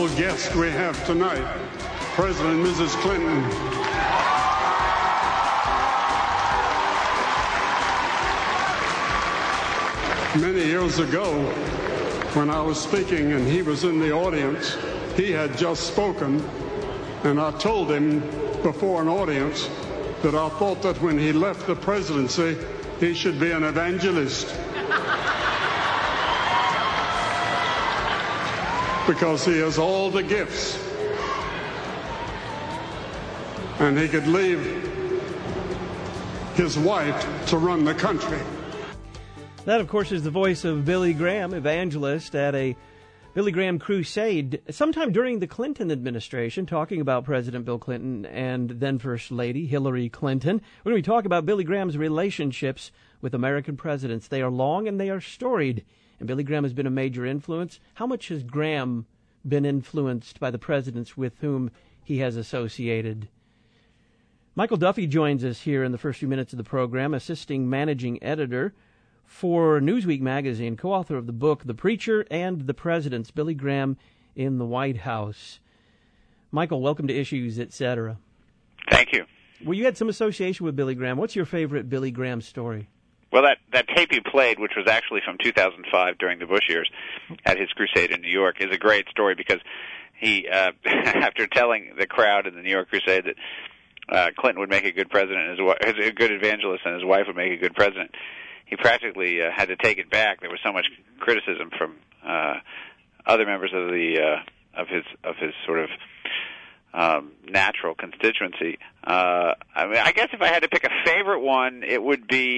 wonderful guest we have tonight, President and Mrs. Clinton. Many years ago, when I was speaking and he was in the audience, he had just spoken, and I told him before an audience that I thought that when he left the presidency, he should be an evangelist. Because he has all the gifts. And he could leave his wife to run the country. That, of course, is the voice of Billy Graham, evangelist at a Billy Graham crusade sometime during the Clinton administration, talking about President Bill Clinton and then First Lady Hillary Clinton. We're going to be talking about Billy Graham's relationships with American presidents. They are long and they are storied, and Billy Graham has been a major influence. How much has Graham been influenced by the presidents with whom he has associated? Michael Duffy joins us here in the first few minutes of the program, assisting managing editor for Newsweek magazine, co-author of the book The Preacher and the Presidents, Billy Graham in the White House. Michael, welcome to Issues, Etc. Thank you. Well, you had some association with Billy Graham. What's your favorite Billy Graham story? Well, that tape you played, which was actually from 2005 during the Bush years at his crusade in New York, is a great story because he, after telling the crowd in the New York crusade that Clinton would make a good president, a good evangelist, and his wife would make a good president, he practically had to take it back. There was so much criticism from other members of the of his sort of natural constituency. I guess if I had to pick a favorite one, it would be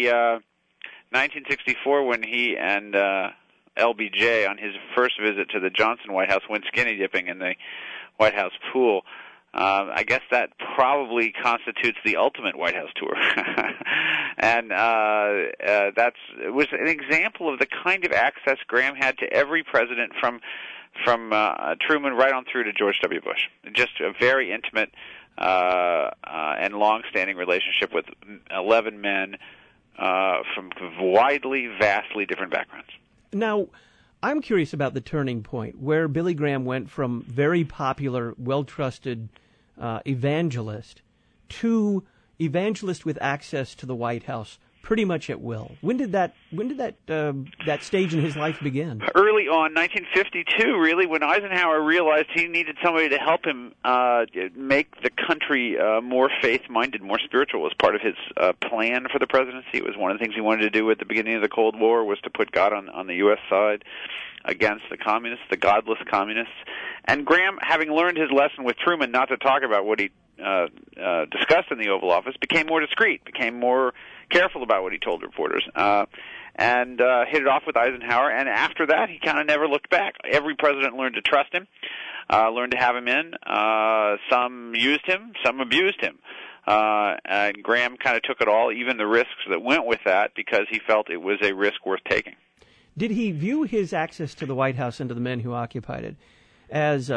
1964 when he and LBJ, on his first visit to the Johnson White House, went skinny dipping in the White House pool. I guess that probably constitutes the ultimate White House tour. And it was an example of the kind of access Graham had to every president from Truman right on through to George W. Bush. Just a very intimate and long-standing relationship with 11 men from vastly different backgrounds. Now, I'm curious about the turning point where Billy Graham went from very popular, well-trusted evangelist to evangelist with access to the White House pretty much at will. When did that stage in his life begin? Early on, 1952, really, when Eisenhower realized he needed somebody to help him make the country more faith-minded, more spiritual as part of his plan for the presidency. It was one of the things he wanted to do at the beginning of the Cold War, was to put God on the U.S. side against the communists, the godless communists. And Graham, having learned his lesson with Truman not to talk about what he discussed in the Oval Office, became more discreet, became more careful about what he told reporters, and hit it off with Eisenhower. And after that, he kind of never looked back. Every president learned to trust him, learned to have him in. Some used him, some abused him. And Graham kind of took it all, even the risks that went with that, because he felt it was a risk worth taking. Did he view his access to the White House and to the men who occupied it as,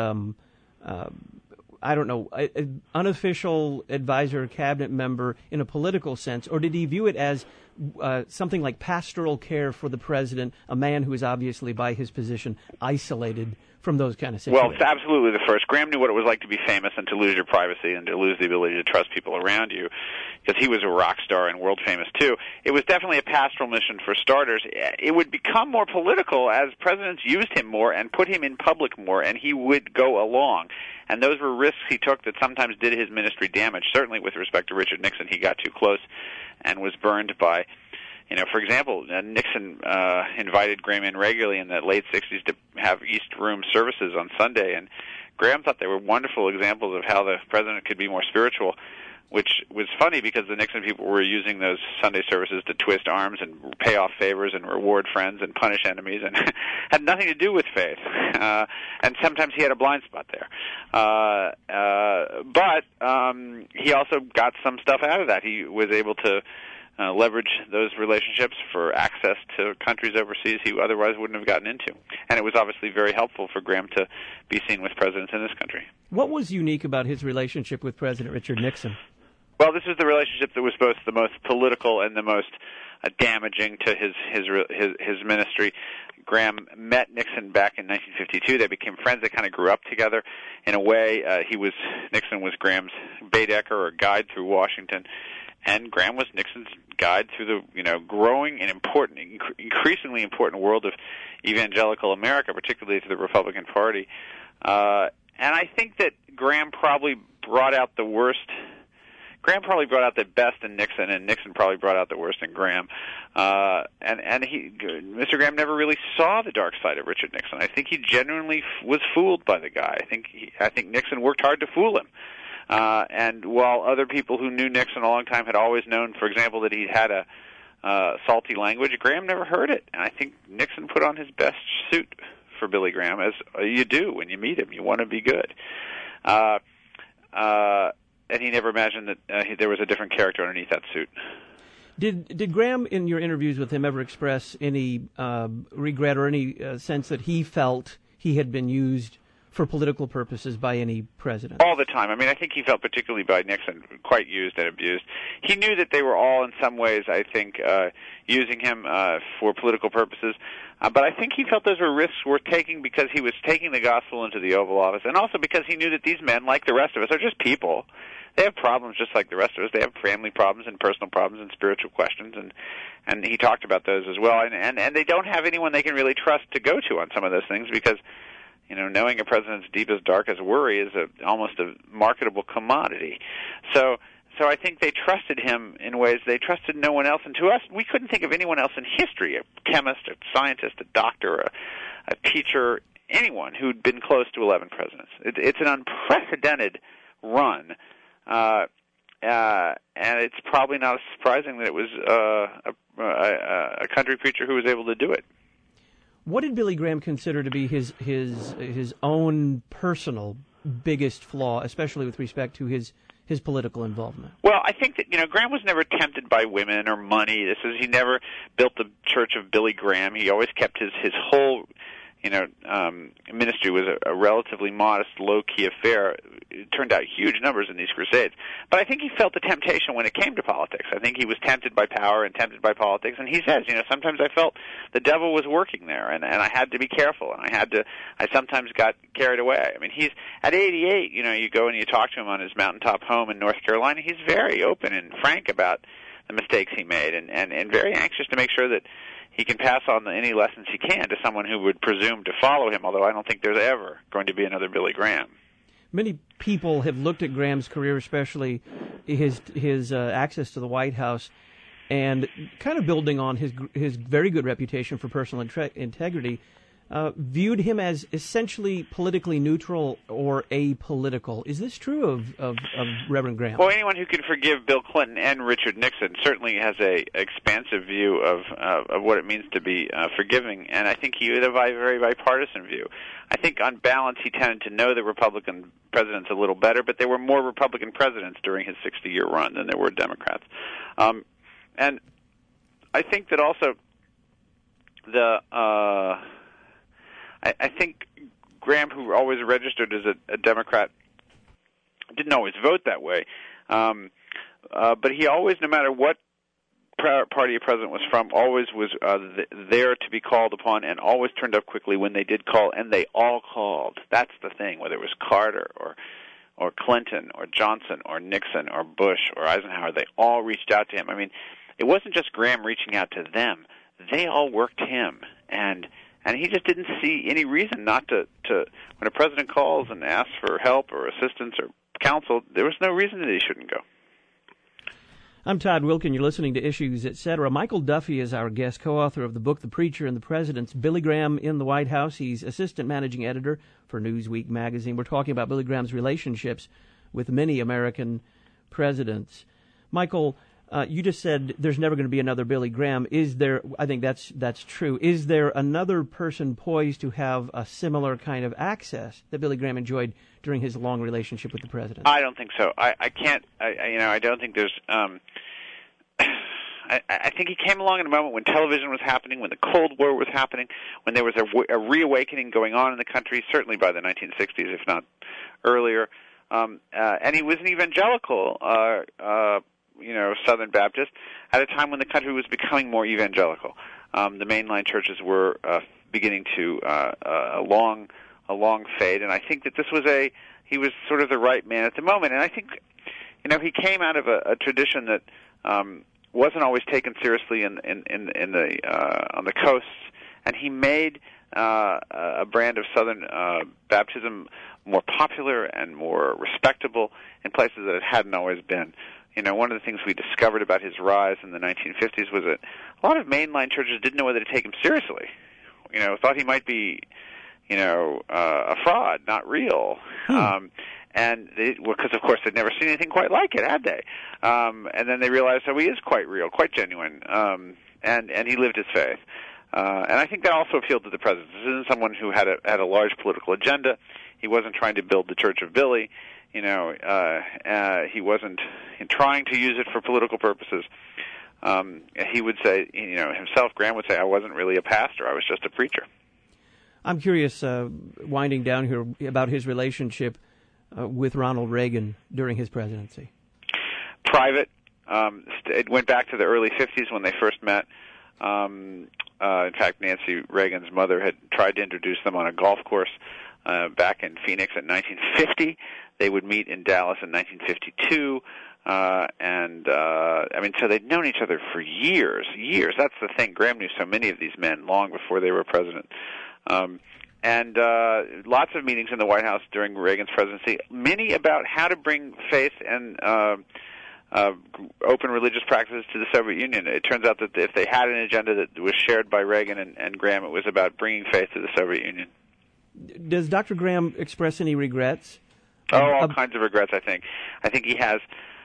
I don't know, an unofficial advisor, cabinet member in a political sense, or did he view it as something like pastoral care for the president, a man who is obviously, by his position, isolated from those kind of situations? Well, it's absolutely the first. Graham knew what it was like to be famous and to lose your privacy and to lose the ability to trust people around you, because he was a rock star and world famous too. It was definitely a pastoral mission for starters. It would become more political as presidents used him more and put him in public more, and he would go along. And those were risks he took that sometimes did his ministry damage. Certainly with respect to Richard Nixon, he got too close and was burned by, for example, Nixon invited Graham in regularly in the late 60s to have East Room services on Sunday, and Graham thought they were wonderful examples of how the president could be more spiritual, which was funny because the Nixon people were using those Sunday services to twist arms and pay off favors and reward friends and punish enemies, and had nothing to do with faith. And sometimes he had a blind spot there. But he also got some stuff out of that. He was able to leverage those relationships for access to countries overseas he otherwise wouldn't have gotten into. And it was obviously very helpful for Graham to be seen with presidents in this country. What was unique about his relationship with President Richard Nixon? Well, this is the relationship that was both the most political and the most damaging to his ministry. Graham met Nixon back in 1952. They became friends. They kind of grew up together in a way. Nixon was Graham's Baedeker or guide through Washington, and Graham was Nixon's guide through the growing and increasingly important world of evangelical America, particularly to the Republican Party. And I think that Graham probably brought out the worst. Graham probably brought out the best in Nixon, and Nixon probably brought out the worst in Graham. Mr. Graham never really saw the dark side of Richard Nixon. I think he genuinely was fooled by the guy. I think Nixon worked hard to fool him. And while other people who knew Nixon a long time had always known, for example, that he had a salty language, Graham never heard it. And I think Nixon put on his best suit for Billy Graham, as you do when you meet him. You want to be good. And he never imagined that there was a different character underneath that suit. Did Graham, in your interviews with him, ever express any regret or any sense that he felt he had been used for political purposes by any president? All the time. I mean, I think he felt particularly by Nixon quite used and abused. He knew that they were all in some ways, I think, using him for political purposes. But I think he felt those were risks worth taking because he was taking the gospel into the Oval Office, and also because he knew that these men, like the rest of us, are just people. They have problems just like the rest of us. They have family problems and personal problems and spiritual questions, and he talked about those as well. And they don't have anyone they can really trust to go to on some of those things because, knowing a president's deepest, darkest worry is almost a marketable commodity. So I think they trusted him in ways they trusted no one else. And to us, we couldn't think of anyone else in history, a chemist, a scientist, a doctor, a teacher, anyone who'd been close to 11 presidents. It's an unprecedented run. And it's probably not surprising that it was a country preacher who was able to do it. What did Billy Graham consider to be his own personal biggest flaw, especially with respect to his political involvement? Well, I think that Graham was never tempted by women or money. He never built the Church of Billy Graham. He always kept his whole ministry was a relatively modest, low-key affair. It turned out huge numbers in these crusades. But I think he felt the temptation when it came to politics. I think he was tempted by power and tempted by politics. And he says, sometimes I felt the devil was working there, and I had to be careful, and I sometimes got carried away. I mean, he's at 88, you go and you talk to him on his mountaintop home in North Carolina, he's very open and frank about the mistakes he made and very anxious to make sure that he can pass on any lessons he can to someone who would presume to follow him, although I don't think there's ever going to be another Billy Graham. Many people have looked at Graham's career, especially his access to the White House, and kind of building on his very good reputation for personal integrity, viewed him as essentially politically neutral or apolitical. Is this true of Reverend Graham? Well, anyone who can forgive Bill Clinton and Richard Nixon certainly has a expansive view of what it means to be forgiving, and I think he had a very bipartisan view. I think on balance he tended to know the Republican presidents a little better, but there were more Republican presidents during his 60-year run than there were Democrats. And I think that also I think Graham, who always registered as a Democrat, didn't always vote that way. But he always, no matter what party a president was from, always was there to be called upon and always turned up quickly when they did call, and they all called. That's the thing, whether it was Carter or Clinton or Johnson or Nixon or Bush or Eisenhower, they all reached out to him. I mean, it wasn't just Graham reaching out to them. They all worked him, and he just didn't see any reason not to when a president calls and asks for help or assistance or counsel, there was no reason that he shouldn't go. I'm Todd Wilken. You're listening to Issues, Etc. Michael Duffy is our guest, co-author of the book The Preacher and the President's Billy Graham in the White House. He's assistant managing editor for Newsweek magazine. We're talking about Billy Graham's relationships with many American presidents. Michael, you just said there's never going to be another Billy Graham. Is there? I think that's true. Is there another person poised to have a similar kind of access that Billy Graham enjoyed during his long relationship with the president? I don't think so. I can't. I don't think there's. I think he came along in a moment when television was happening, when the Cold War was happening, when there was a reawakening going on in the country. Certainly by the 1960s, if not earlier. and he was an evangelical, Southern Baptist at a time when the country was becoming more evangelical. The mainline churches were beginning to a long fade, and I think that he was sort of the right man at the moment. And I think, he came out of a tradition that wasn't always taken seriously on the coasts, and he made a brand of Southern baptism more popular and more respectable in places that it hadn't always been. One of the things we discovered about his rise in the 1950s was that a lot of mainline churches didn't know whether to take him seriously. Thought he might be, a fraud, not real. And because, of course, they'd never seen anything quite like it, had they? And then they realized, he is quite real, quite genuine, and he lived his faith. And I think that also appealed to the president. This isn't someone who had a large political agenda. He wasn't trying to build the Church of Billy. He wasn't trying to use it for political purposes. He would say, himself, Graham would say, I wasn't really a pastor. I was just a preacher. I'm curious, winding down here, about his relationship with Ronald Reagan during his presidency. Private. It went back to the early 50s when they first met. In fact, Nancy Reagan's mother had tried to introduce them on a golf course back in Phoenix in 1950. They would meet in Dallas in 1952. So they'd known each other for years. That's the thing. Graham knew so many of these men long before they were president. Lots of meetings in the White House during Reagan's presidency, many about how to bring faith and open religious practices to the Soviet Union. It turns out that if they had an agenda that was shared by Reagan and Graham, it was about bringing faith to the Soviet Union. Does Dr. Graham express any regrets? All kinds of regrets, I think. I think he has,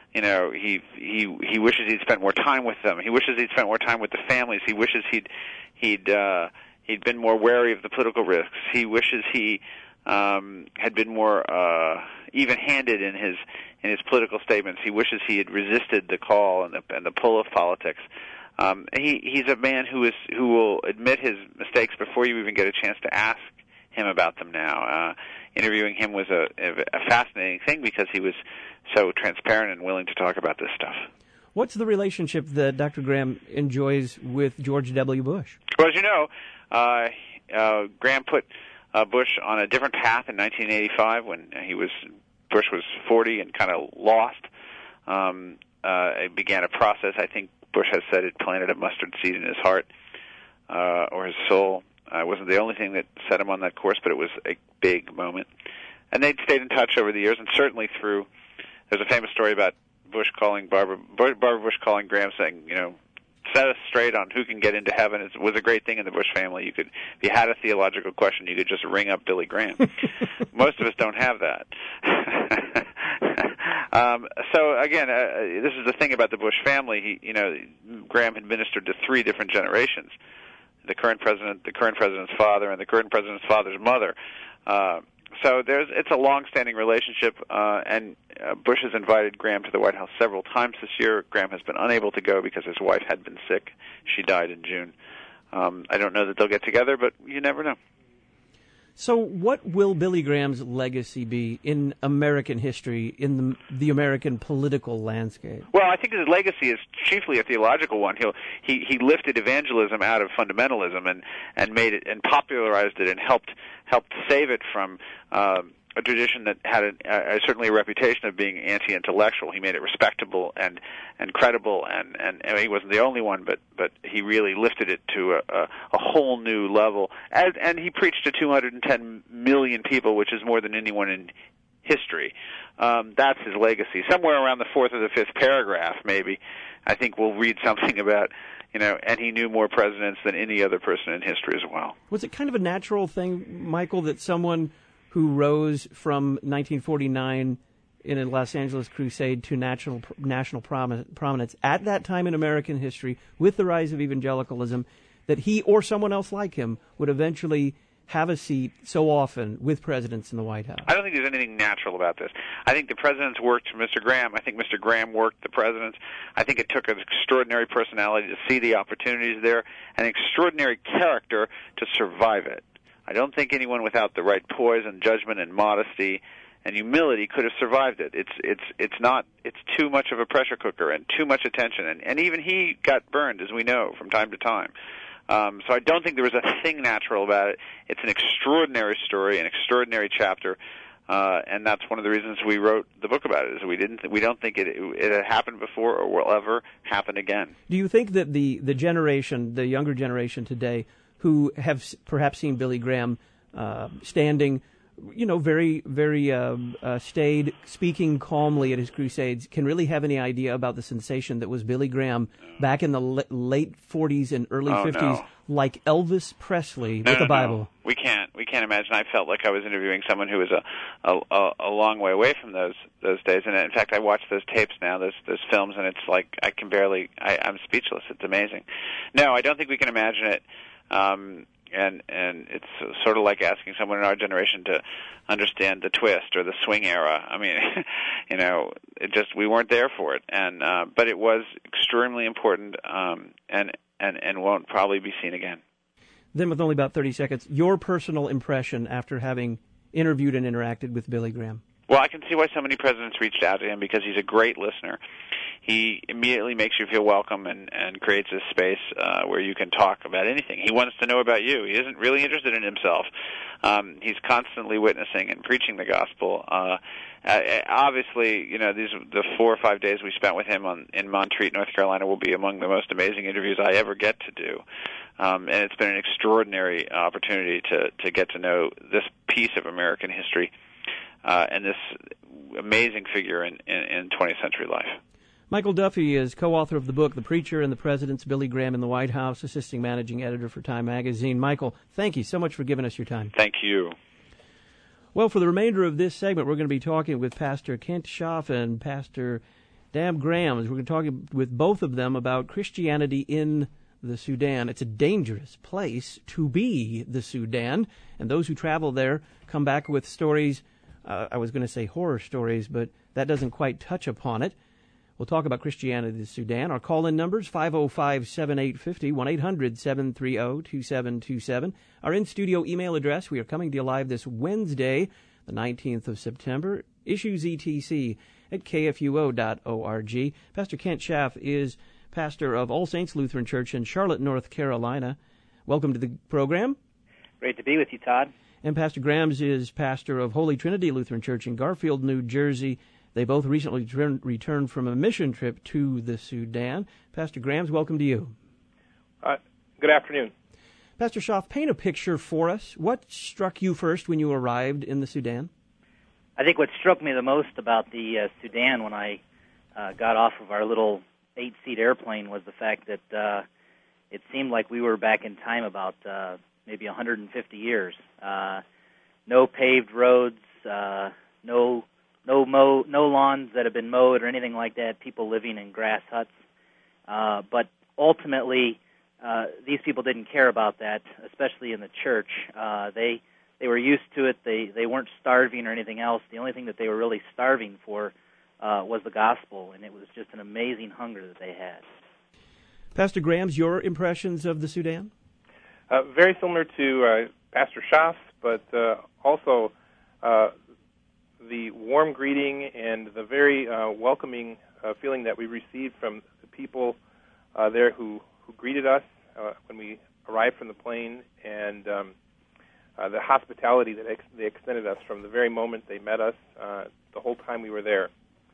he wishes he'd spent more time with them. He wishes he'd spent more time with the families. He wishes he'd been more wary of the political risks. He wishes he had been more even-handed in his political statements. He wishes he had resisted the call and the pull of politics. He's a man who will admit his mistakes before you even get a chance to ask him about them now. Interviewing him was a fascinating thing because he was so transparent and willing to talk about this stuff. What's the relationship that Dr. Graham enjoys with George W. Bush? Well, as you know, Graham put Bush on a different path in 1985 when Bush was 40 and kind of lost. It began a process. I think Bush has said it planted a mustard seed in his heart or his soul. It wasn't the only thing that set him on that course, but it was a big moment. And they'd stayed in touch over the years, and certainly there's a famous story about Barbara Bush calling Graham saying, set us straight on who can get into heaven. It was a great thing in the Bush family. If you had a theological question, you could just ring up Billy Graham. Most of us don't have that. So again, this is the thing about the Bush family. Graham had ministered to three different generations: the current president, the current president's father, and the current president's father's mother. So it's a long-standing relationship, and Bush has invited Graham to the White House several times this year. Graham has been unable to go because his wife had been sick. She died in June. I don't know that they'll get together, but you never know. So what will Billy Graham's legacy be in American history, in the American political landscape? Well, I think his legacy is chiefly a theological one. He lifted evangelism out of fundamentalism and made it and popularized it and helped save it from a tradition that had certainly a reputation of being anti-intellectual. He made it respectable and credible, and he wasn't the only one, but he really lifted it to a whole new level. And he preached to 210 million people, which is more than anyone in history. That's his legacy. Somewhere around the fourth or the fifth paragraph, maybe, I think we'll read something about, and he knew more presidents than any other person in history as well. Was it kind of a natural thing, Michael, that someone who rose from 1949 in a Los Angeles crusade to national prominence at that time in American history with the rise of evangelicalism, that he or someone else like him would eventually have a seat so often with presidents in the White House? I don't think there's anything natural about this. I think the presidents worked for Mr. Graham. I think Mr. Graham worked the presidents. I think it took an extraordinary personality to see the opportunities there, and extraordinary character to survive it. I don't think anyone without the right poise and judgment and modesty and humility could have survived it. It's too much of a pressure cooker and too much attention, and even he got burned, as we know, from time to time. So I don't think there was a thing natural about it. It's an extraordinary story, an extraordinary chapter, and that's one of the reasons we wrote the book about it. Is we don't think it had happened before or will ever happen again. Do you think that the younger generation today, who have perhaps seen Billy Graham standing, very, very staid, speaking calmly at his crusades, can really have any idea about the sensation that was Billy Graham back in the late 40s and early 50s, no. like Elvis Presley with the Bible? No. We can't imagine. I felt like I was interviewing someone who was a long way away from those days. And in fact, I watch those tapes now, those films, and it's like I'm speechless. It's amazing. No, I don't think we can imagine it. And it's sort of like asking someone in our generation to understand the twist or the swing era. I mean, we weren't there for it, but it was extremely important, and won't probably be seen again. Then, with only about 30 seconds, your personal impression after having interviewed and interacted with Billy Graham. Well, I can see why so many presidents reached out to him, because he's a great listener. He immediately makes you feel welcome and creates a space where you can talk about anything. He wants to know about you. He isn't really interested in himself. He's constantly witnessing and preaching the gospel. Obviously, the 4 or 5 days we spent with him in Montreat, North Carolina, will be among the most amazing interviews I ever get to do. And it's been an extraordinary opportunity to get to know this piece of American history and this amazing figure in 20th century life. Michael Duffy is co-author of the book, The Preacher and the President's Billy Graham in the White House, assisting managing editor for Time Magazine. Michael, thank you so much for giving us your time. Thank you. Well, for the remainder of this segment, we're going to be talking with Pastor Kent Schaff and Pastor Dab Grahams. We're going to talk with both of them about Christianity in the Sudan. It's a dangerous place to be, the Sudan, and those who travel there come back with stories. I was going to say horror stories, but that doesn't quite touch upon it. We'll talk about Christianity in the Sudan. Our call-in numbers, 505-7850, 1-800-730-2727. Our in-studio email address, we are coming to you live this Wednesday, the 19th of September, issuesetc@kfuo.org. Pastor Kent Schaff is pastor of All Saints Lutheran Church in Charlotte, North Carolina. Welcome to the program. Great to be with you, Todd. And Pastor Grahams is pastor of Holy Trinity Lutheran Church in Garfield, New Jersey. They both recently returned from a mission trip to the Sudan. Pastor Grahams, welcome to you. Good afternoon. Pastor Schaff, paint a picture for us. What struck you first when you arrived in the Sudan? I think what struck me the most about the Sudan when I got off of our little 8-seat airplane was the fact that it seemed like we were back in time about maybe 150 years. No paved roads, no lawns that have been mowed or anything like that, people living in grass huts. But ultimately, these people didn't care about that, especially in the church. They were used to it. They weren't starving or anything else. The only thing that they were really starving for was the gospel, and it was just an amazing hunger that they had. Pastor Grahams, your impressions of the Sudan? Very similar to Pastor Schaff, but also the warm greeting and the very welcoming feeling that we received from the people there who greeted us when we arrived from the plane, and the hospitality that they extended us from the very moment they met us, the whole time we were there.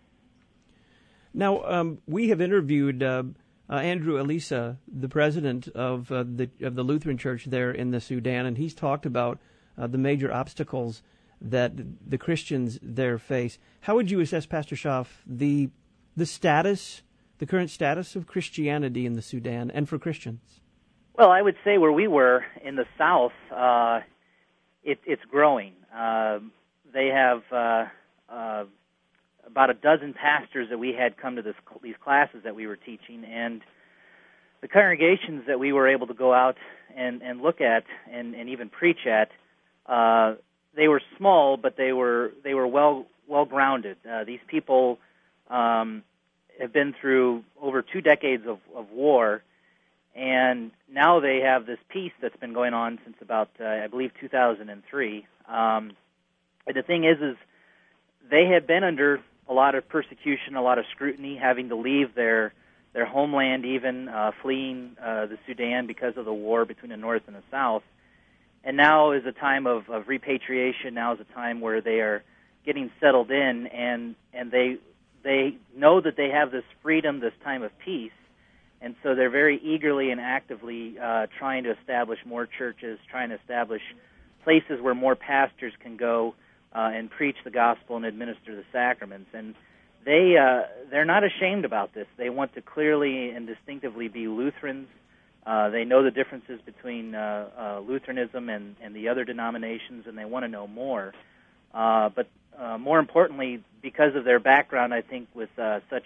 Now, we have interviewed Andrew Elisa, the president of the Lutheran Church there in the Sudan, and he's talked about the major obstacles that the Christians there face. How would you assess, Pastor Schaff, the current status of Christianity in the Sudan and for Christians? Well, I would say where we were in the south, it's growing. They have about a dozen pastors that we had come to these classes that we were teaching, and the congregations that we were able to go out and look at and even preach at, they were small, but they were well grounded. These people have been through over 2 decades of war, and now they have this peace that's been going on since about I believe 2003. And the thing is they had been under a lot of persecution, a lot of scrutiny, having to leave their homeland, even fleeing the Sudan because of the war between the North and the South. And now is a time of repatriation. Now is a time where they are getting settled in, and they know that they have this freedom, this time of peace, and so they're very eagerly and actively trying to establish more churches, trying to establish places where more pastors can go and preach the gospel and administer the sacraments. And they're not ashamed about this. They want to clearly and distinctively be Lutherans. They know the differences between Lutheranism and the other denominations, and they want to know more. But more importantly, because of their background, I think, with such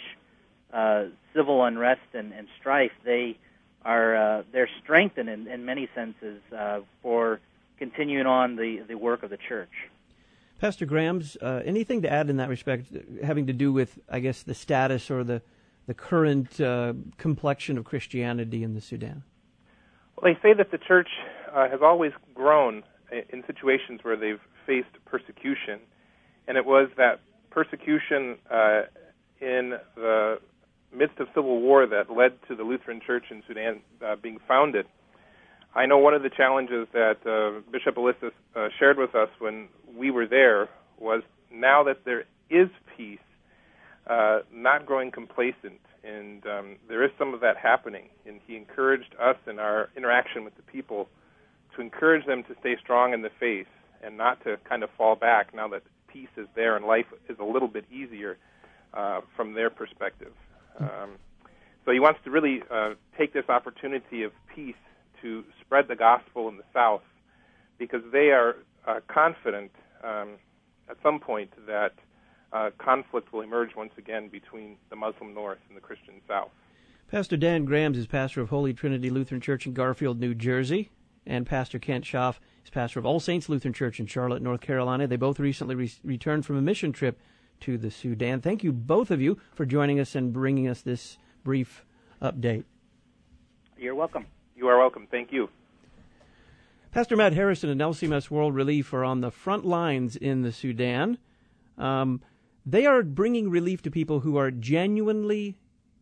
civil unrest and strife, they're strengthened in many senses for continuing on the work of the church. Pastor Grams, anything to add in that respect, having to do with, I guess, the status or the current complexion of Christianity in the Sudan? Well, they say that the church has always grown in situations where they've faced persecution, and it was that persecution in the midst of civil war that led to the Lutheran Church in Sudan being founded. I know one of the challenges that Bishop Alistus shared with us when we were there was, now that there is peace, not growing complacent, and there is some of that happening. And he encouraged us in our interaction with the people to encourage them to stay strong in the faith and not to kind of fall back now that peace is there and life is a little bit easier from their perspective. So he wants to really take this opportunity of peace to spread the gospel in the South, because they are confident at some point that conflict will emerge once again between the Muslim North and the Christian South. Pastor Dan Grams is pastor of Holy Trinity Lutheran Church in Garfield, New Jersey, and Pastor Kent Schaff is pastor of All Saints Lutheran Church in Charlotte, North Carolina. They both recently returned from a mission trip to the Sudan. Thank you, both of you, for joining us and bringing us this brief update. You're welcome. You are welcome. Thank you. Pastor Matt Harrison and LCMS World Relief are on the front lines in the Sudan. They are bringing relief to people who are genuinely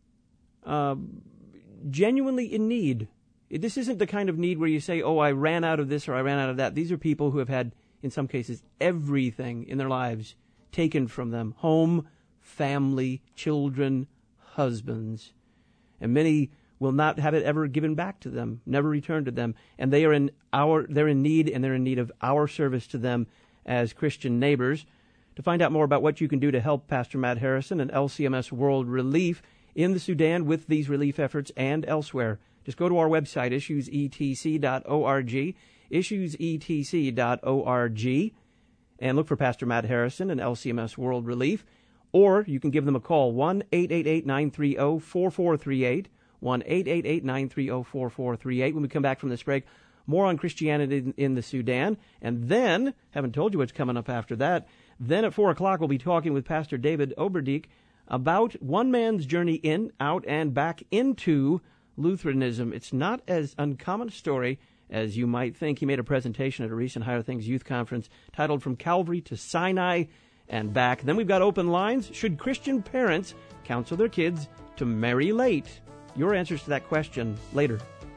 in need. This isn't the kind of need where you say, oh, I ran out of this or I ran out of that. These are people who have had, in some cases, everything in their lives taken from them: home, family, children, husbands. And many will not have it ever given back to them, never returned to them. And they're in need, and they're in need of our service to them as Christian neighbors. To find out more about what you can do to help Pastor Matt Harrison and LCMS World Relief in the Sudan with these relief efforts and elsewhere, just go to our website, issuesetc.org, issuesetc.org, and look for Pastor Matt Harrison and LCMS World Relief. Or you can give them a call, 1-888-930-4438, 1-888-930-4438. When we come back from this break, more on Christianity in the Sudan. And then, haven't told you what's coming up after that, then at 4 o'clock we'll be talking with Pastor David Oberdiek about one man's journey in, out, and back into Lutheranism. It's not as uncommon a story as you might think. He made a presentation at a recent Higher Things Youth Conference titled From Calvary to Sinai and Back. Then we've got open lines. Should Christian parents counsel their kids to marry late? Your answers to that question later.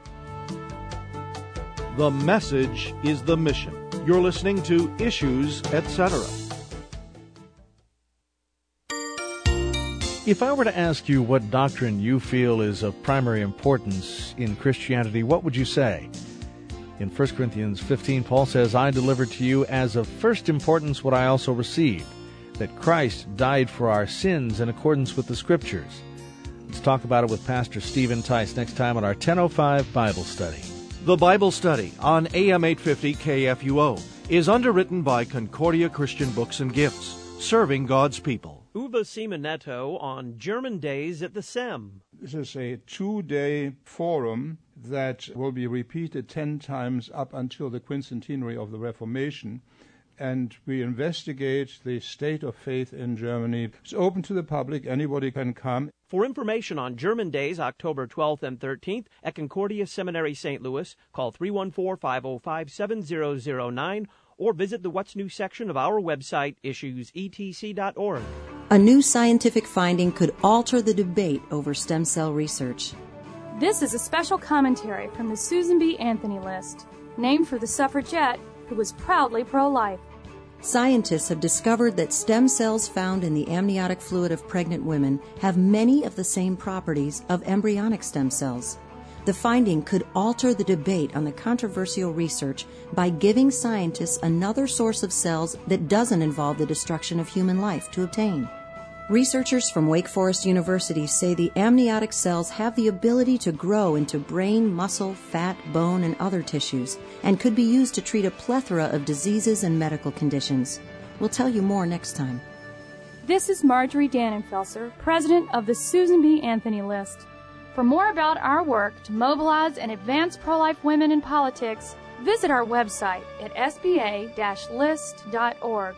The message is the mission. You're listening to Issues, Etc. If I were to ask you what doctrine you feel is of primary importance in Christianity, what would you say? In 1 Corinthians 15, Paul says, I delivered to you as of first importance what I also received, that Christ died for our sins in accordance with the Scriptures. Let's talk about it with Pastor Stephen Tice next time on our 10:05 Bible Study. The Bible Study on AM 850 KFUO is underwritten by Concordia Christian Books and Gifts, serving God's people. Uwe Simoneto on German Days at the SEM. This is a 2-day forum that will be repeated 10 times up until the quincentenary of the Reformation. And we investigate the state of faith in Germany. It's open to the public. Anybody can come. For information on German Days, October 12th and 13th, at Concordia Seminary, St. Louis, call 314-505-7009 or visit the What's New section of our website, issuesetc.org. A new scientific finding could alter the debate over stem cell research. This is a special commentary from the Susan B. Anthony List, named for the suffragette who was proudly pro-life. Scientists have discovered that stem cells found in the amniotic fluid of pregnant women have many of the same properties of embryonic stem cells. The finding could alter the debate on the controversial research by giving scientists another source of cells that doesn't involve the destruction of human life to obtain. Researchers from Wake Forest University say the amniotic cells have the ability to grow into brain, muscle, fat, bone, and other tissues, and could be used to treat a plethora of diseases and medical conditions. We'll tell you more next time. This is Marjorie Dannenfelser, president of the Susan B. Anthony List. For more about our work to mobilize and advance pro-life women in politics, visit our website at sba-list.org.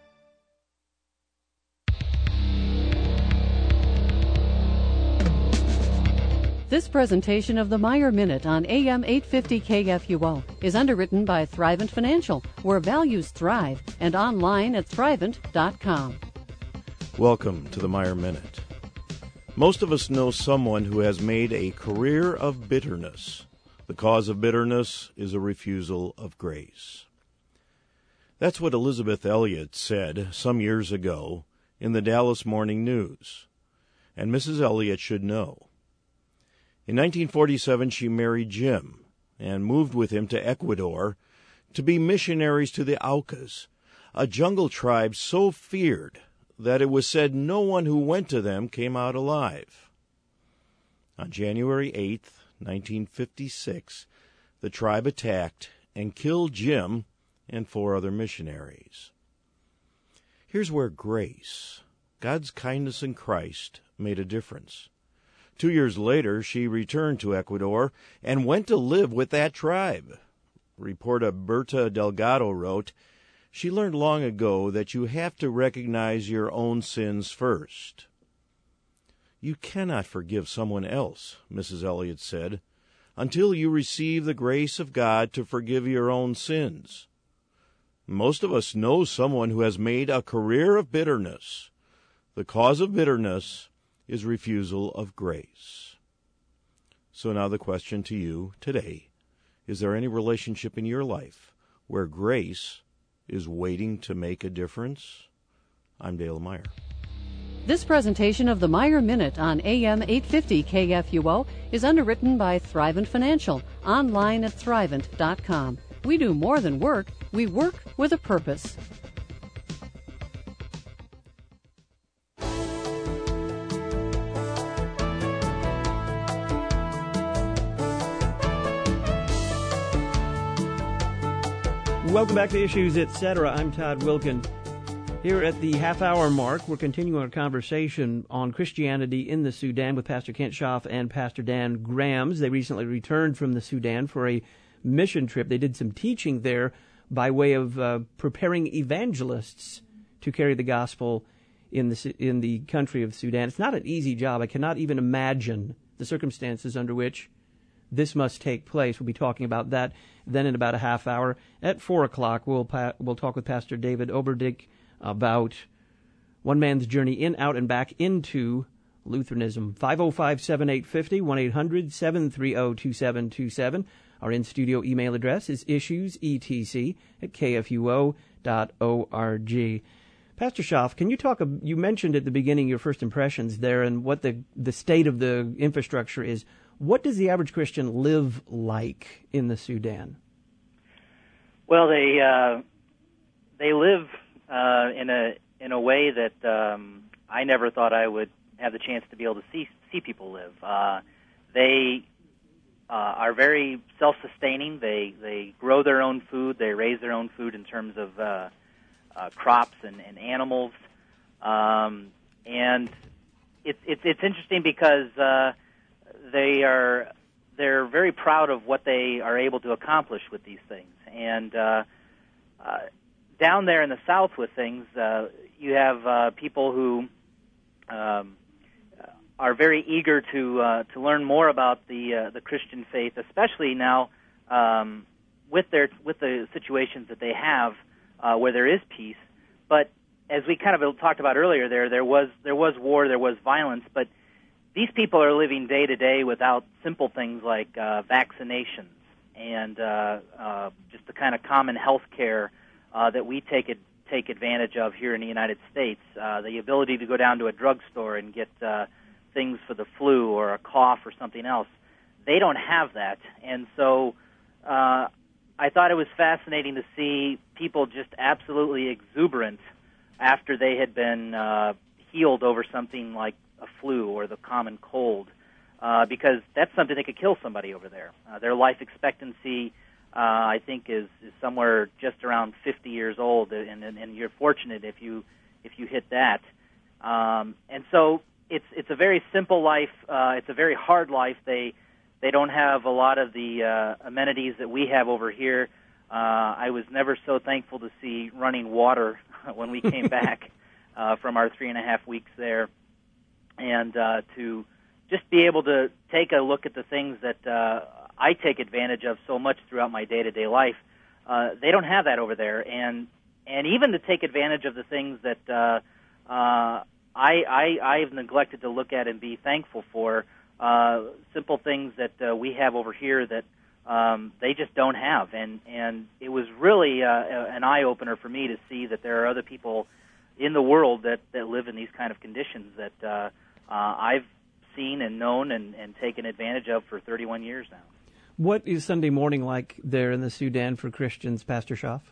This presentation of the Meyer Minute on AM 850 KFUO is underwritten by Thrivent Financial, where values thrive, and online at thrivent.com. Welcome to the Meyer Minute. Most of us know someone who has made a career of bitterness. The cause of bitterness is a refusal of grace. That's what Elizabeth Elliot said some years ago in the Dallas Morning News, and Mrs. Elliot should know. In 1947, she married Jim and moved with him to Ecuador to be missionaries to the Aucas, a jungle tribe so feared that it was said no one who went to them came out alive. On January 8, 1956, the tribe attacked and killed Jim and 4 other missionaries. Here's where grace, God's kindness in Christ, made a difference. 2 years later, she returned to Ecuador and went to live with that tribe. Reporter Berta Delgado wrote, "She learned long ago that you have to recognize your own sins first." You cannot forgive someone else, Mrs. Elliot said, until you receive the grace of God to forgive your own sins. Most of us know someone who has made a career of bitterness. The cause of bitterness is refusal of grace. So now the question to you today, is there any relationship in your life where grace is waiting to make a difference? I'm Dale Meyer. This presentation of the Meyer Minute on AM 850 KFUO is underwritten by Thrivent Financial, online at thrivent.com. We do more than work, we work with a purpose. Welcome back to Issues, Etc. I'm Todd Wilkin. Here at the half-hour mark, we're continuing our conversation on Christianity in the Sudan with Pastor Kent Schaaf and Pastor Dan Grams. They recently returned from the Sudan for a mission trip. They did some teaching there by way of preparing evangelists to carry the gospel in the country of Sudan. It's not an easy job. I cannot even imagine the circumstances under which this must take place. We'll be talking about that then in about a half hour. At 4 o'clock, we'll talk with Pastor David Oberdick about one man's journey in, out, and back into Lutheranism. 505-7850, 1-800-730-2727. Our in-studio email address is issuesetc@kfuo.org. Pastor Schaaf, can you talk, you mentioned at the beginning your first impressions there and what the state of the infrastructure is. What does the average Christian live like in the Sudan? Well, they live in a way that I never thought I would have the chance to be able to see people live. They are very self-sustaining. They grow their own food. They raise their own food in terms of crops and animals. And it's interesting because they're very proud of what they are able to accomplish with these things. And down there in the south with things, you have people who are very eager to learn more about the Christian faith, especially now with the situations that they have where there is peace. But as we kind of talked about earlier, there was war, there was violence, but these people are living day to day without simple things like vaccinations and just the kind of common health care that we take advantage of here in the United States. The ability to go down to a drugstore and get things for the flu or a cough or something else. They don't have that. And so I thought it was fascinating to see people just absolutely exuberant after they had been healed over something like a flu or the common cold, because that's something that could kill somebody over there. Their life expectancy, I think, is somewhere just around 50 years old, and you're fortunate if you hit that. And so it's a very simple life. It's a very hard life. They don't have a lot of the amenities that we have over here. I was never so thankful to see running water when we came back from our 3.5 weeks there, and to just be able to take a look at the things that I take advantage of so much throughout my day-to-day life. They don't have that over there, and even to take advantage of the things that I've neglected to look at and be thankful for, simple things that we have over here that they just don't have, and it was really an eye-opener for me to see that there are other people in the world that live in these kind of conditions that I've seen and known and taken advantage of for 31 years now. What is Sunday morning like there in the Sudan for Christians, Pastor Schaff?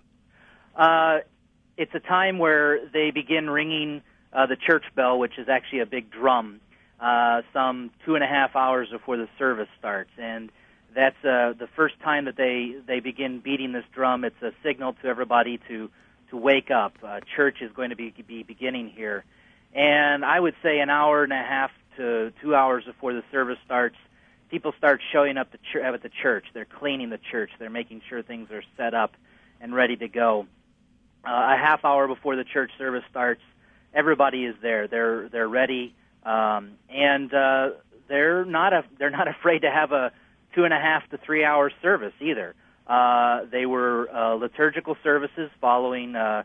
It's a time where they begin ringing the church bell, which is actually a big drum, some 2.5 hours before the service starts. And that's the first time that they begin beating this drum. It's a signal to everybody to wake up. Church is going to be beginning here. And I would say an hour and a half to 2 hours before the service starts, people start showing up at the church. They're cleaning the church. They're making sure things are set up and ready to go. A half hour before the church service starts, everybody is there. They're ready, and they're not afraid to have a 2.5 to 3 hour service either. They were liturgical services following a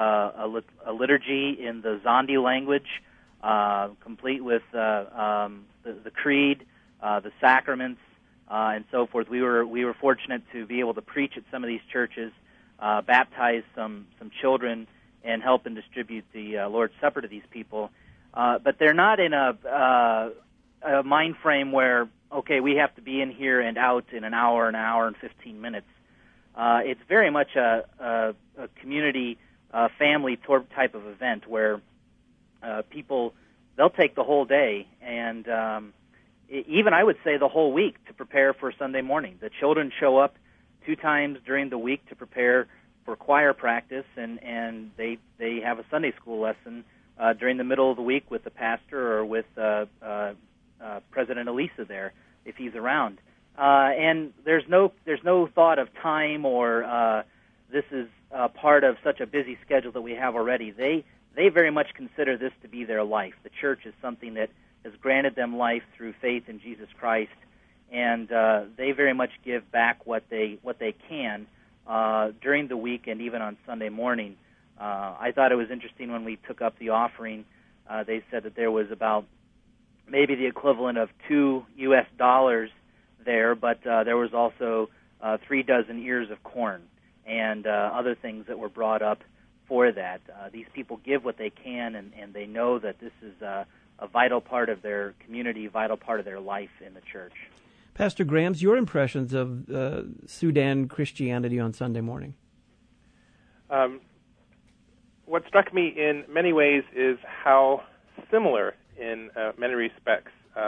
liturgy in the Zondi language, complete with the creed, the sacraments, and so forth. We were fortunate to be able to preach at some of these churches, baptize some children, and help and distribute the Lord's Supper to these people. But they're not in a mind frame where, okay, we have to be in here and out in an hour and 15 minutes. It's very much a community, family type of event where people, they'll take the whole day and even I would say the whole week to prepare for Sunday morning. The children show up 2 times during the week to prepare for choir practice, and they have a Sunday school lesson during the middle of the week with the pastor or with President Elisa there if he's around. And there's no thought of time or this is part of such a busy schedule that we have already. They very much consider this to be their life. The church is something that has granted them life through faith in Jesus Christ, and they very much give back what they can during the week and even on Sunday morning. I thought it was interesting when we took up the offering. They said that there was about maybe the equivalent of $2 US there, but there was also 3 dozen ears of corn and other things that were brought up for that. These people give what they can, and they know that this is a vital part of their community, vital part of their life in the church. Pastor Grams, your impressions of Sudan Christianity on Sunday morning? What struck me in many ways is how similar in many respects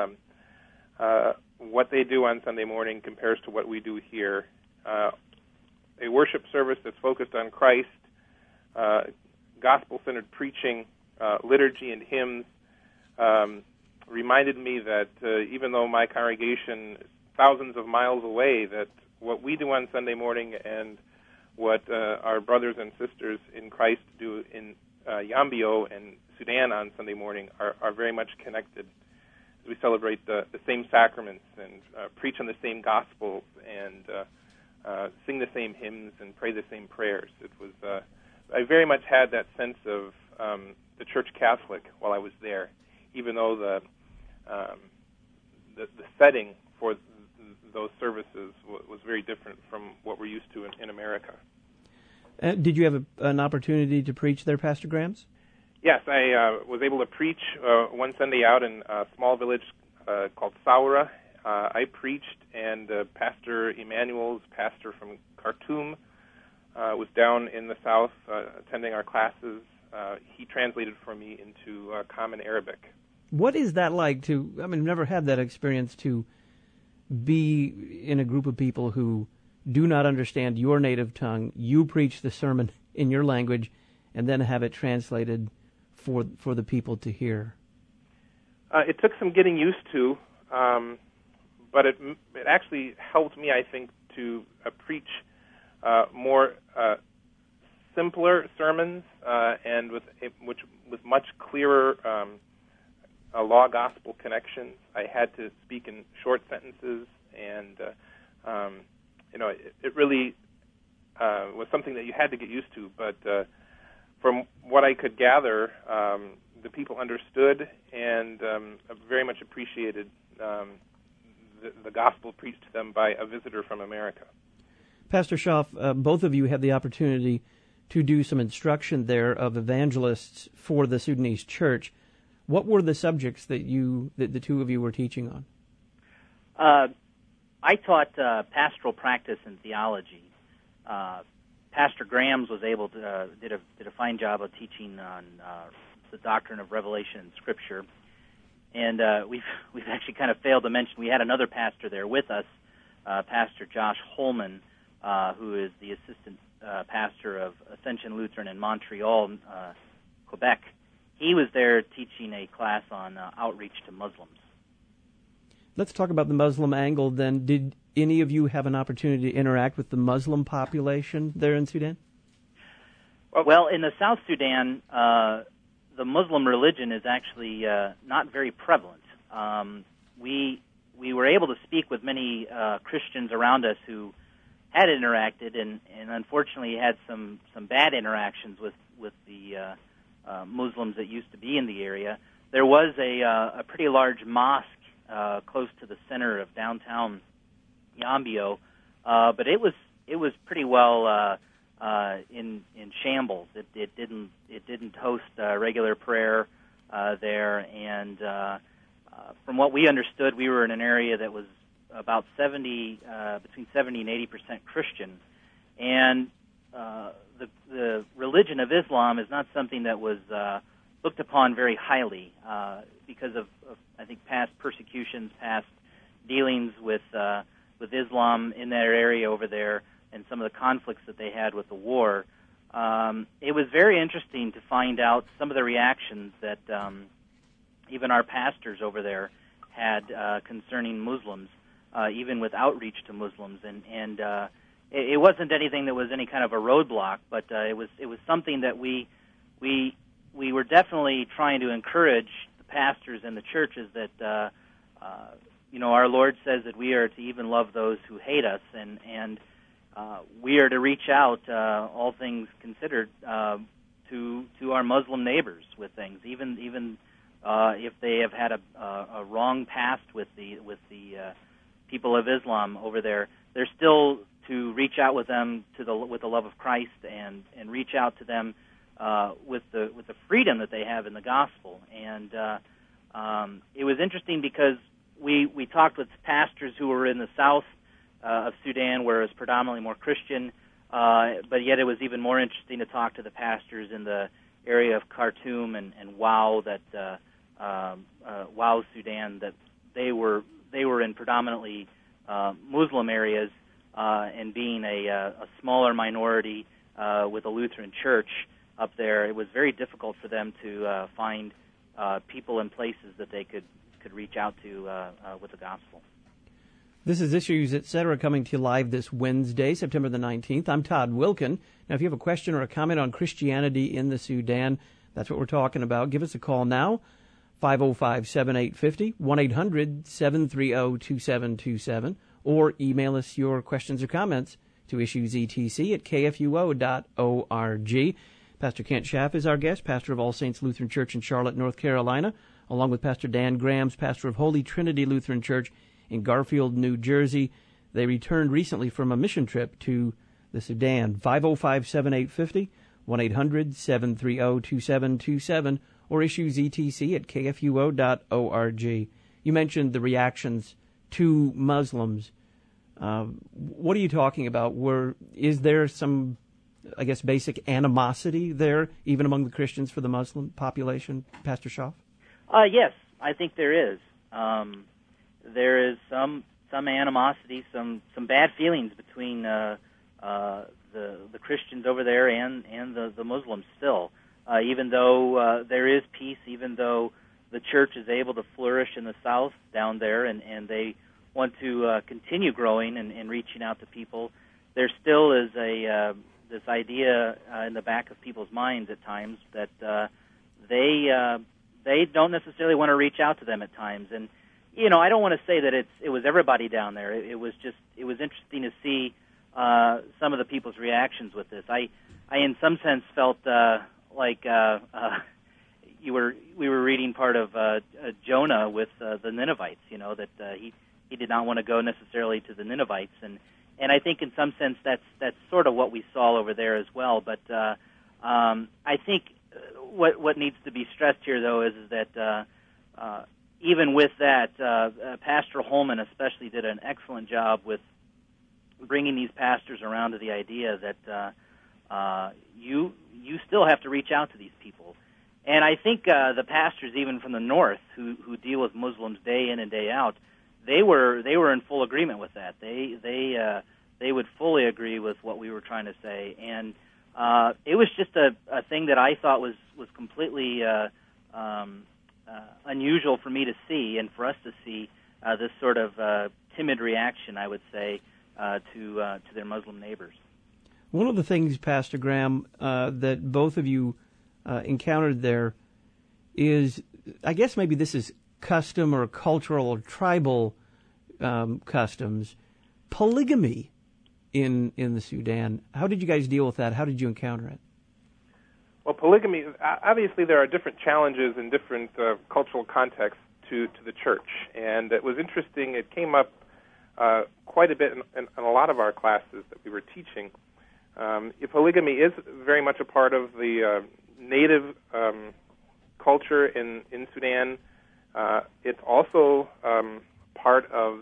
what they do on Sunday morning compares to what we do here. A worship service that's focused on Christ, gospel-centered preaching, liturgy and hymns, reminded me that even though my congregation is thousands of miles away, that what we do on Sunday morning and what our brothers and sisters in Christ do in Yambio and Sudan on Sunday morning are very much connected as we celebrate the same sacraments and preach on the same gospels and sing the same hymns and pray the same prayers. It was I very much had that sense of the Church Catholic while I was there, even though the setting for those services was very different from what we're used to in America. Did you have an opportunity to preach there, Pastor Grams? Yes, I was able to preach one Sunday out in a small village called Saura. I preached, and Pastor Emmanuel's pastor from Khartoum was down in the south attending our classes. He translated for me into Common Arabic. What is that like I've never had that experience to be in a group of people who do not understand your native tongue, you preach the sermon in your language, and then have it translated for the people to hear? It took some getting used to, but it actually helped me, I think, to preach more simpler sermons and with much clearer law gospel connections. I had to speak in short sentences, and it really was something that you had to get used to. But from what I could gather, the people understood and very much appreciated the gospel preached to them by a visitor from America. Pastor Schaff, both of you had the opportunity to do some instruction there of evangelists for the Sudanese church. What were the subjects that the two of you were teaching on? I taught pastoral practice and theology. Pastor Grams was able to did a fine job of teaching on the doctrine of revelation in Scripture, and we've actually kind of failed to mention we had another pastor there with us, Pastor Josh Holman, who is the assistant pastor of Ascension Lutheran in Montreal, Quebec. He was there teaching a class on outreach to Muslims. Let's talk about the Muslim angle then. Did any of you have an opportunity to interact with the Muslim population there in Sudan? Well, in the South Sudan, the Muslim religion is actually not very prevalent. We were able to speak with many Christians around us who had interacted, and unfortunately had some bad interactions with the Muslims that used to be in the area. There was a pretty large mosque close to the center of downtown Yambio, but it was pretty well in shambles. It didn't host regular prayer there, and from what we understood, we were in an area that was about between 70 and 80% Christian, and the religion of Islam is not something that was looked upon very highly because of I think past persecutions, past dealings with Islam in that area over there, and some of the conflicts that they had with the war. It was very interesting to find out some of the reactions that even our pastors over there had concerning Muslims, even with outreach to Muslims, and it wasn't anything that was any kind of a roadblock, but it was something that we were definitely trying to encourage the pastors and the churches that our Lord says that we are to even love those who hate us, and we are to reach out, all things considered, to our Muslim neighbors with things, even if they have had a wrong past with the people of Islam over there. They're still to reach out with them with the love of Christ and reach out to them with the freedom that they have in the gospel. And it was interesting because we talked with pastors who were in the south of Sudan, where it was predominantly more Christian, but yet it was even more interesting to talk to the pastors in the area of Khartoum and Wau, Wau, Sudan, that they were in predominantly Muslim areas, and being a smaller minority with a Lutheran church up there, it was very difficult for them to find people and places that they could reach out to with the gospel. This is Issues, Etc., coming to you live this Wednesday, September the 19th. I'm Todd Wilkin. Now, if you have a question or a comment on Christianity in the Sudan, that's what we're talking about. Give us a call now, 505-7850, 1-800-730-2727, or email us your questions or comments to issuesetc@kfuo.org. Pastor Kent Schaff is our guest, pastor of All Saints Lutheran Church in Charlotte, North Carolina, along with Pastor Dan Grams, pastor of Holy Trinity Lutheran Church in Garfield, New Jersey. They returned recently from a mission trip to the Sudan. 505-7850, 1-800-730-2727, or issues etc at kfuo.org. You mentioned the reactions to Muslims. What are you talking about? Is there some, I guess, basic animosity there, even among the Christians, for the Muslim population, Pastor Schaff? Yes, I think there is. There is some animosity, some bad feelings between the Christians over there and the Muslims still. Even though there is peace, even though the church is able to flourish in the south down there, and they want to continue growing and reaching out to people, there still is this idea in the back of people's minds at times that they don't necessarily want to reach out to them at times. And I don't want to say that it was everybody down there. It was interesting to see some of the people's reactions with this. I in some sense felt like we were reading part of Jonah with the Ninevites. That he did not want to go necessarily to the Ninevites, and I think in some sense that's sort of what we saw over there as well. But I think what needs to be stressed here, though, is that even with that, Pastor Holman especially did an excellent job with bringing these pastors around to the idea that you still have to reach out to these people. And I think the pastors, even from the north, who deal with Muslims day in and day out, they were in full agreement with that. They would fully agree with what we were trying to say, and it was just a thing that I thought was completely unusual for me to see, and for us to see this sort of timid reaction, I would say, to their Muslim neighbors. One of the things, Pastor Graham, that both of you encountered there is, I guess maybe this is custom or cultural or tribal customs, polygamy in the Sudan. How did you guys deal with that? How did you encounter it? Well, polygamy, obviously there are different challenges in different cultural contexts to the church. And it was interesting, it came up quite a bit in a lot of our classes that we were teaching. Polygamy is very much a part of the native culture in Sudan. It's also part of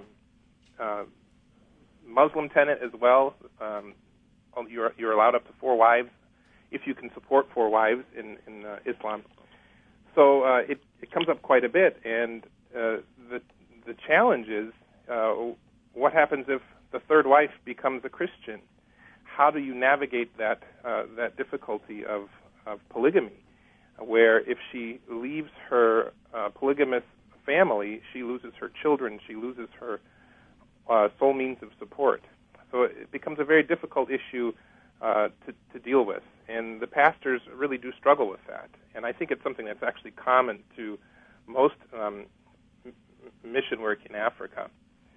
Muslim tenet as well. You're allowed up to 4 wives if you can support 4 wives in Islam. So it comes up quite a bit, and the challenge is what happens if the 3rd wife becomes a Christian? How do you navigate that difficulty of polygamy, where if she leaves her polygamous family, she loses her children, she loses her sole means of support. So it becomes a very difficult issue to deal with, and the pastors really do struggle with that. And I think it's something that's actually common to most mission work in Africa.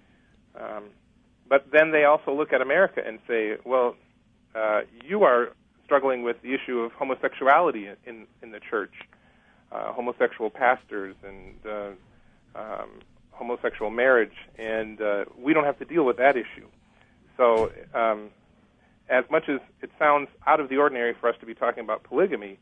But then they also look at America and say, well, you are struggling with the issue of homosexuality in the church, homosexual pastors and homosexual marriage, and we don't have to deal with that issue. So as much as it sounds out of the ordinary for us to be talking about polygamy,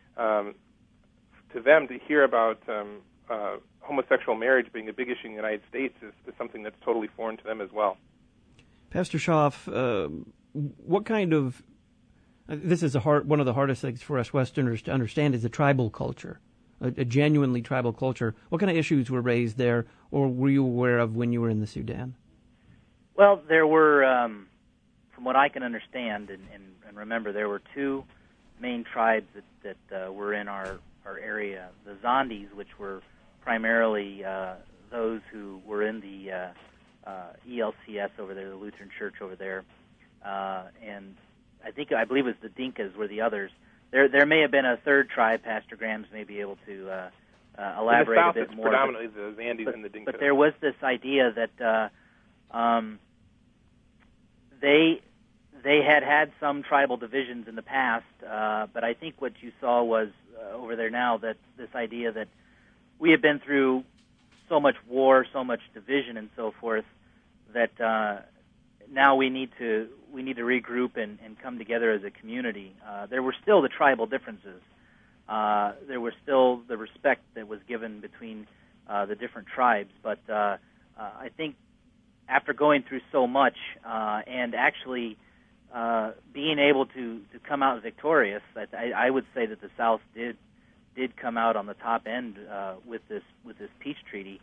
to them to hear about homosexual marriage being a big issue in the United States is something that's totally foreign to them as well. Pastor Schaff, what kind of, this is one of the hardest things for us Westerners to understand, is the tribal culture, a genuinely tribal culture. What kind of issues were raised there, or were you aware of when you were in the Sudan? Well, there were, from what I can understand and remember, there were 2 main tribes that were in our area. The Zondis, which were primarily those who were in the ELCS over there, the Lutheran Church over there, and I believe it was the Dinkas were the others. There may have been a 3rd tribe. Pastor Grams may be able to elaborate a bit more. Predominantly the Zandis and the Dinkas. But there was this idea that they had some tribal divisions in the past, but I think what you saw was over there now that this idea that we have been through so much war, so much division, and so forth, that now we need to regroup and come together as a community. There were still the tribal differences. There was still the respect that was given between the different tribes, but I think after going through so much and actually being able to come out victorious, I would say that the South did come out on the top end with this peace treaty.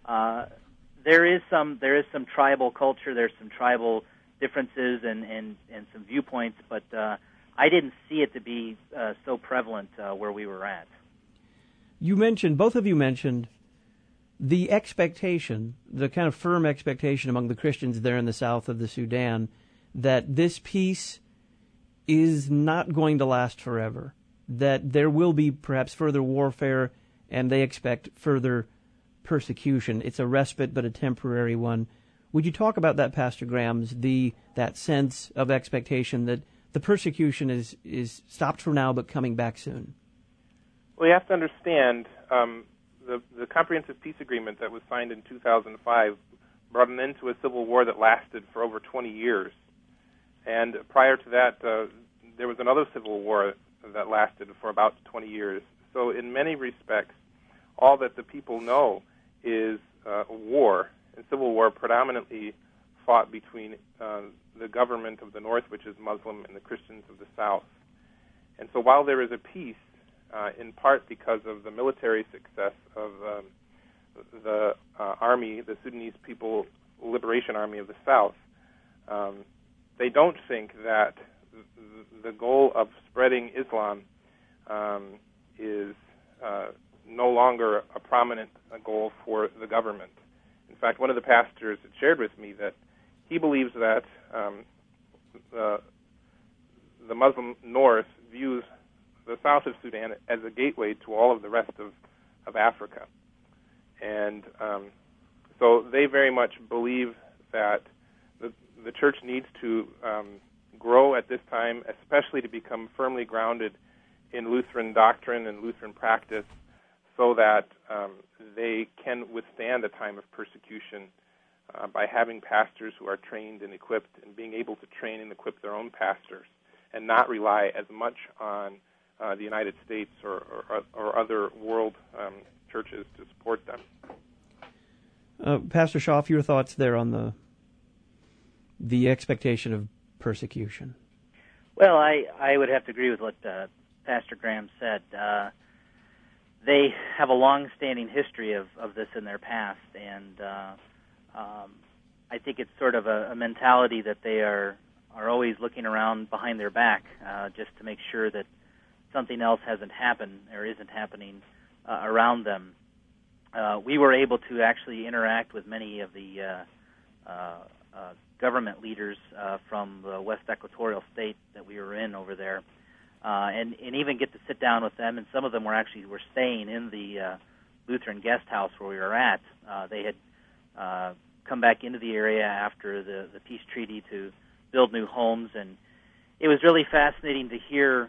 There is some tribal culture, there's some tribal differences and some viewpoints, but I didn't see it to be so prevalent where we were at. Both of you mentioned the expectation, the kind of firm expectation among the Christians there in the south of the Sudan, that this peace is not going to last forever, that there will be perhaps further warfare, and they expect further persecution. It's a respite, but a temporary one. Would you talk about that, Pastor Grams, that sense of expectation that the persecution is stopped for now, but coming back soon? Well, you have to understand the Comprehensive Peace Agreement that was signed in 2005 brought an end to a civil war that lasted for over 20 years. And prior to that, there was another civil war that lasted for about 20 years. So in many respects, all that the people know is a war, and civil war predominantly fought between the government of the North, which is Muslim, and the Christians of the South. And so while there is a peace, in part because of the military success of the army, the Sudanese People Liberation Army of the South, they don't think that the goal of spreading Islam is no longer a prominent goal for the government. In fact, one of the pastors shared with me that he believes that the Muslim North views the south of Sudan as a gateway to all of the rest of Africa. And so they very much believe that the church needs to grow at this time, especially to become firmly grounded in Lutheran doctrine and Lutheran practice, so that they can withstand a time of persecution by having pastors who are trained and equipped and being able to train and equip their own pastors and not rely as much on the United States or other world churches to support them. Pastor Schaff, your thoughts there on the expectation of persecution? Well, I would have to agree with what Pastor Graham said. They have a long-standing history of this in their past, and I think it's sort of a mentality that they are always looking around behind their back just to make sure that something else hasn't happened or isn't happening around them. We were able to actually interact with many of the government leaders from the West Equatorial State that we were in over there, and even get to sit down with them. And some of them were staying in the Lutheran guest house where we were at. They had come back into the area after the peace treaty to build new homes, and it was really fascinating to hear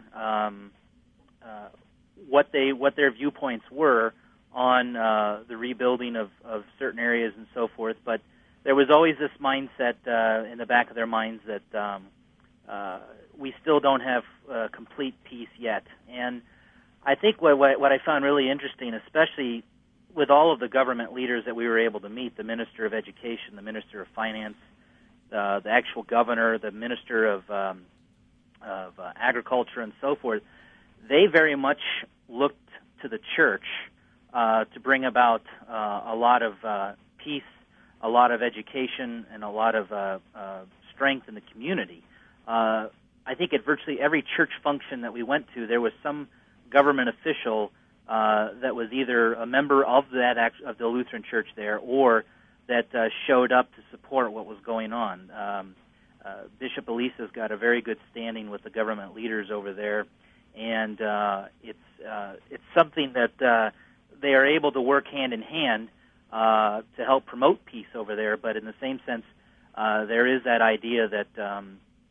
what their viewpoints were on the rebuilding of certain areas and so forth. But there was always this mindset in the back of their minds that we still don't have complete peace yet. And I think what I found really interesting, especially with all of the government leaders that we were able to meet, the Minister of Education, the Minister of Finance, the actual governor, the Minister of Agriculture, and so forth, they very much looked to the church to bring about a lot of peace, a lot of education, and a lot of strength in the community. I think at virtually every church function that we went to, there was some government official that was either a member of of the Lutheran Church there, or that showed up to support what was going on. Bishop Elisa's got a very good standing with the government leaders over there, and it's something that they are able to work hand in hand to help promote peace over there. But in the same sense, there is that idea that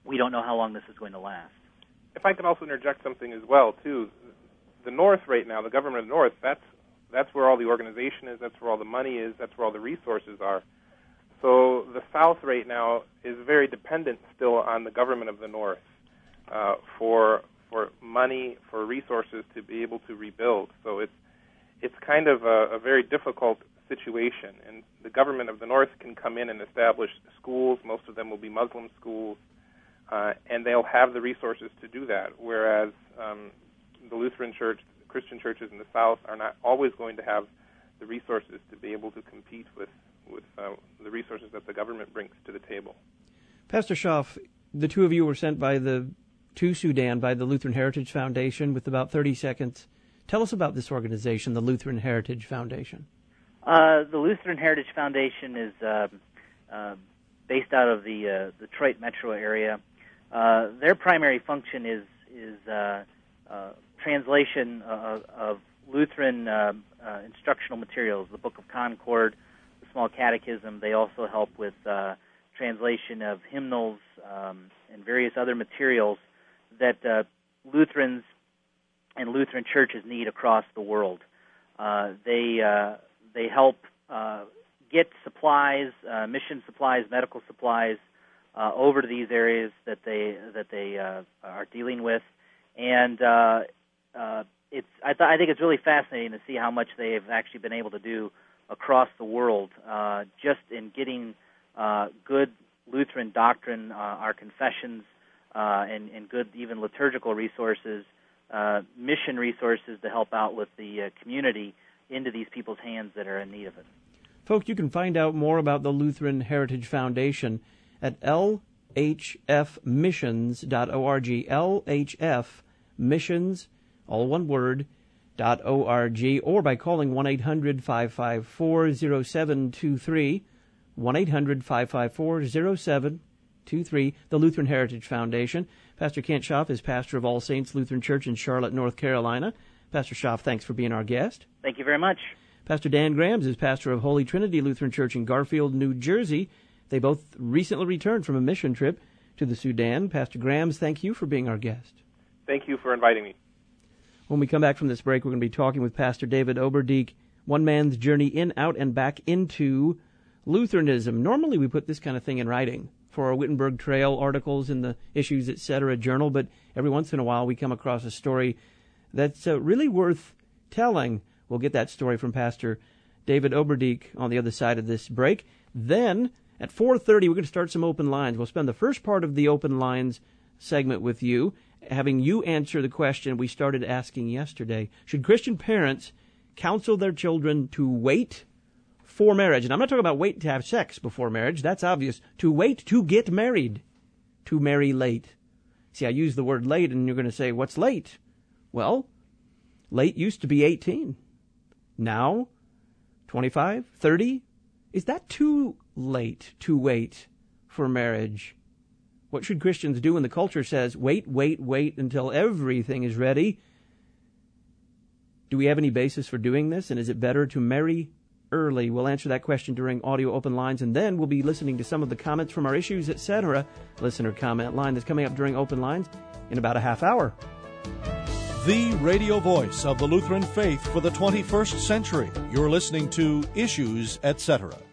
we don't know how long this is going to last. If I could also interject something as well, too. The North right now, the government of the North, that's where all the organization is, that's where all the money is, that's where all the resources are. So the South right now is very dependent still on the government of the North for money, for resources to be able to rebuild. So it's kind of a very difficult situation. And the government of the North can come in and establish schools. Most of them will be Muslim schools, and they'll have the resources to do that, whereas the Lutheran Church, Christian churches in the South are not always going to have the resources to be able to compete with the resources that the government brings to the table. Pastor Schaff, the two of you were sent to Sudan by the Lutheran Heritage Foundation with about 30 seconds. Tell us about this organization, the Lutheran Heritage Foundation. The Lutheran Heritage Foundation is based out of the Detroit metro area. Their primary function is translation of Lutheran instructional materials, the Book of Concord, the Small Catechism. They also help with translation of hymnals and various other materials that Lutherans and Lutheran churches need across the world. They help get supplies, mission supplies, medical supplies over to these areas that they are dealing with, and I think it's really fascinating to see how much they have actually been able to do across the world, just in getting good Lutheran doctrine, our confessions, and good even liturgical resources, mission resources to help out with the community into these people's hands that are in need of it. Folks, you can find out more about the Lutheran Heritage Foundation at lhfmissions.org, lhfmissions, all one word, .org, or by calling 1-800-554-0723, 1-800-554-0723, the Lutheran Heritage Foundation. Pastor Kent Schaff is pastor of All Saints Lutheran Church in Charlotte, North Carolina. Pastor Schaff, thanks for being our guest. Thank you very much. Pastor Dan Grams is pastor of Holy Trinity Lutheran Church in Garfield, New Jersey. They both recently returned from a mission trip to the Sudan. Pastor Grams, thank you for being our guest. Thank you for inviting me. When we come back from this break, we're going to be talking with Pastor David Oberdiek, one man's journey in, out, and back into Lutheranism. Normally we put this kind of thing in writing for our Wittenberg Trail articles in the Issues, Etc. journal, but every once in a while we come across a story that's really worth telling. We'll get that story from Pastor David Oberdiek on the other side of this break. Then, at 4:30, we're going to start some open lines. We'll spend the first part of the open lines segment with you, having you answer the question we started asking yesterday. Should Christian parents counsel their children to wait for marriage? And I'm not talking about wait to have sex before marriage. That's obvious. To wait to get married. To marry late. See, I use the word late, and you're going to say, what's late? Well, late used to be 18. Now, 25, 30? Is that too late to wait for marriage? What should Christians do when the culture says, wait until everything is ready? Do we have any basis for doing this? And is it better to marry early? We'll answer that question during audio open lines, and then we'll be listening to some of the comments from our Issues, Etc. listener comment line that's coming up during open lines in about a half hour. The radio voice of the Lutheran faith for the 21st century. You're listening to Issues, Etc.